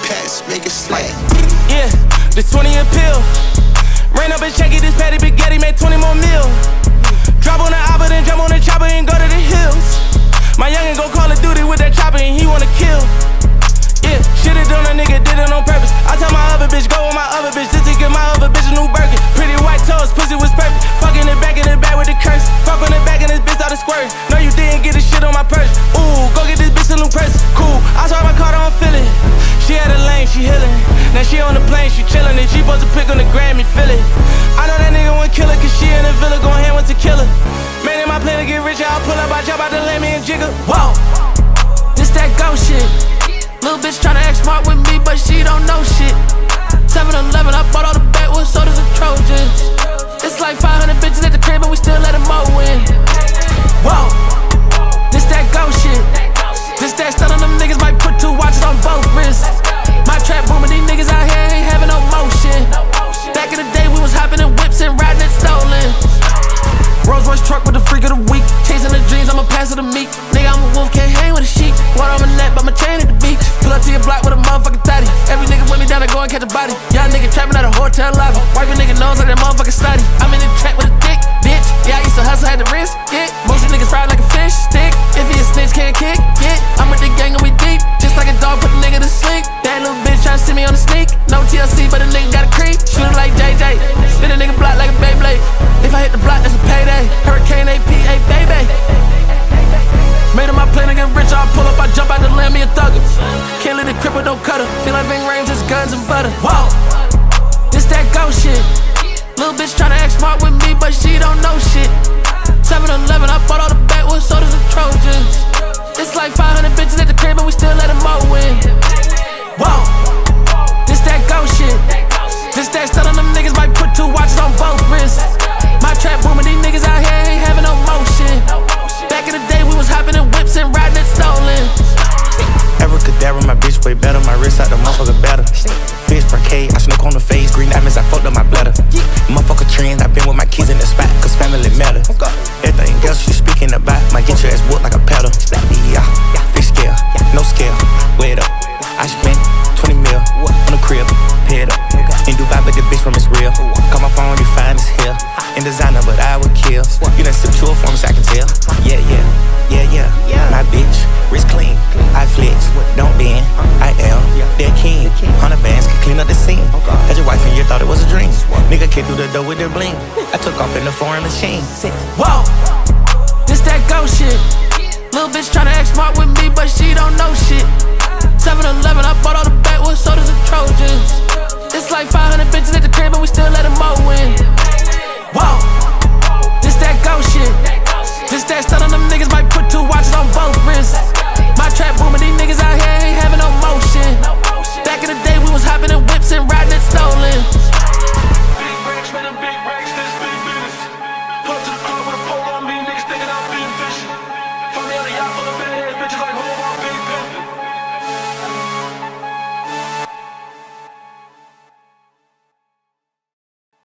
packs, make it slap. Yeah, this 20 a pill. Ran up and check it, this patty spaghetti made 20 more mil. Drop on the oppa, then jump on the chopper and go to the hills. My youngin' go Call of Duty with that chopper and he wanna kill. Yeah, shit it on a nigga, did it on purpose. I tell my other bitch, go with my other bitch, just to give my other bitch a new Birkin. Pretty white toes, pussy was perfect. Fucking the back with the curse. Fuck on the back and this bitch out of squirt. No, you didn't get this shit on my purse. Ooh, go get this bitch a new purse. Cool, I saw my car, don't feel it. She had a lane, she healing. Now she on the plane, she chillin'. And she supposed to pick on the Grammy, feel it. I know that nigga won't kill her, cause she in the villa, gon' hand with the killer. Man, in my plan to get rich, I'll pull up, I jump out the lane, me and jiggle. Whoa, this that ghost shit. Little bitch tryna act smart with me, but she don't know shit. 7-Eleven, I bought all the backwoods sodas and Trojans. It's like 500 bitches at the crib, and we still let them mow in. Whoa, this that ghost shit. This that stun on them niggas, might put 2 watches on both wrists. My trap booming, these niggas out here ain't having no motion. Back in the day, we was hopping in whips and riding it stolen. Rolls Royce truck with the freak of the week. Chasing the dreams, I'ma pass it to me. Nigga, I'm a wolf, can't hang with a sheep. Water on my neck, but my chain at the beach. Pull up to your block with a motherfucking 30. Every nigga with me down to go and catch a body. Young nigga trapping at a hotel lobby. Wipe a nigga nose like that motherfucking study. I'm in the trap with a dick, bitch. Yeah, I used to hustle, had to risk it. Most of niggas fried like a fish stick. If he a snitch, can't kick it. I'm with the gang and we deep. Just like a dog, put a nigga to sleep. That little bitch tryna see me on the sneak. No TLC, but a nigga got a creep. Shoot him like JJ. Spin a nigga block like a Beyblade. If I hit the block, that's a payday. Hurricane APA, baby. Made on my plane to get rich, I'll pull up, I jump out the land, me a thugger. Can't let the cripple, don't cut her. Feel like Ving Rhames, just guns and butter. Whoa, this that ghost shit. Little bitch tryna act smart with me, but she don't know shit. 7-Eleven, I bought all the backwoods sodas and Trojans. It's like 500 bitches at the crib, and we still let them mow in. Whoa, this that ghost shit. This that stun on them niggas, might put 2 watches on both wrists. My trap booming, these niggas out here ain't having no motion. Back in the day, we was hopping in whips and riding it stolen. Abracadabra, my bitch way better. My wrist out the motherfucker better. Fish parquet, I snook on the face. Green diamonds, I fucked up my bladder. Motherfucker trends, I been with my kids in the spot, cause family matter. Everything else you speaking about might get your ass whooped like a pedal. Yeah, fix scale, no scale, weigh it up. I spent 20 mil on the crib, pay it up. In Dubai, but the bitch from it's real. Call my phone, you fine as hell. In designer, but I would kill. You done sip 2 for me, so I can tell. Yeah. My bitch, wrist clean. I flex, don't bend. I am their king. 100 bands can clean up the scene. Had your wife and you thought it was a dream. Nigga came through the door with their bling. I took off in the foreign machine. Whoa, this that ghost shit. Little bitch tryna act smart with me, but she don't know shit. 7-Eleven, I bought all the backwoods sodas and Trojans. It's like 500 bitches at the crib, and we still let them mow in. Whoa, this that ghost shit. This that stun on them niggas, might put 2 watches on both